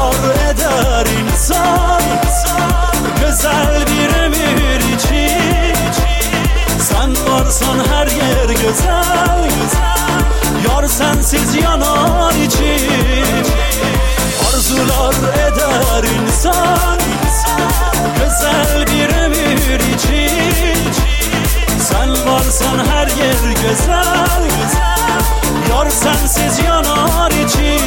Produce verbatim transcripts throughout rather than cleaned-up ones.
Arzular eder insan güzel bir ömür için. Sen varsan her yer güzel, yar sensiz yanar için. Arzular eder insan güzel bir ömür için. Sen varsan her yer güzel, yar sensiz yanar için.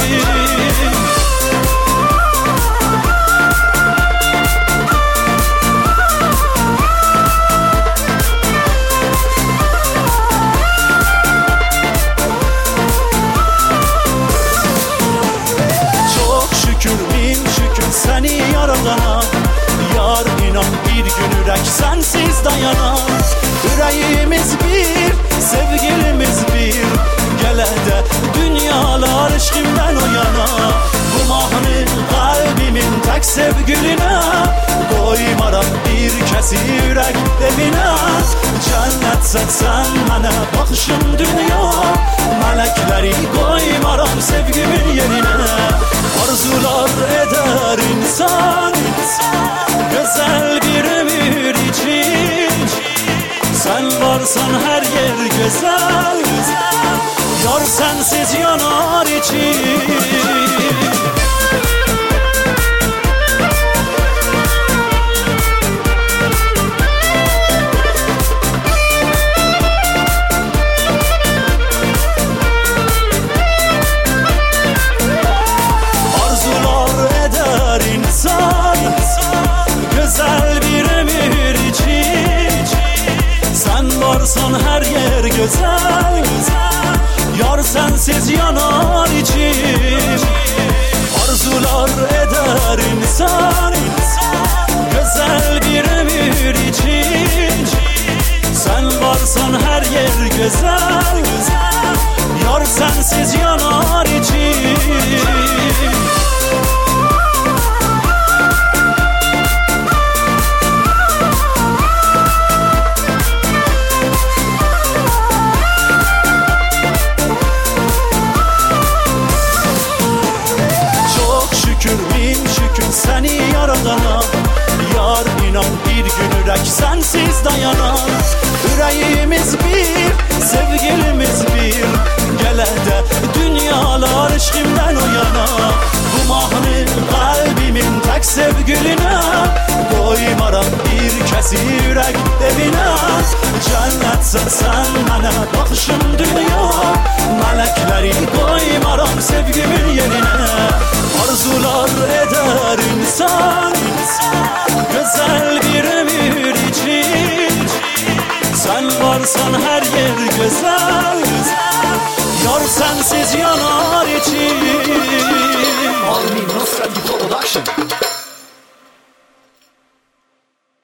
Seni yaradana yar inan bir gün yürek sensiz dayanar. Yüreğimiz bir, sevgilimiz bir, gele de dünyalar aşkımdan o yana. Bu mahnı kalbimin tek sevgiline, koymaram bir kesi yürek evine. Cennet setsen mənə bakışım dünya, melekleri koymaram sevgimin yerine. Arzular eder insan güzel bir ömür için. Sen varsan her yer güzel, yar sensiz yanar için. Güzel bir ömür için. Sen varsan her yer güzel, yar sensiz yanar için. Arzular eder insan güzel bir ömür için. Sen varsan her yer güzel, yar sensiz yanar için. Seni yaradana yar inan bir gün yürek sensiz dayanar. Yüreğimiz bir, sevgilimiz bir, gele de dünyalar aşkımdan o yana. Bu mahnı kalbimin tek sevgiline, koymaram bir kesi yürek evine. Cennet sen mənə bakışım dünya, melekleri koymaram sevgimin yerine. Arzular eder insan güzel bir ömür için. Sen varsan her yer güzel, yar sensiz yanar için. All me Nostra Production.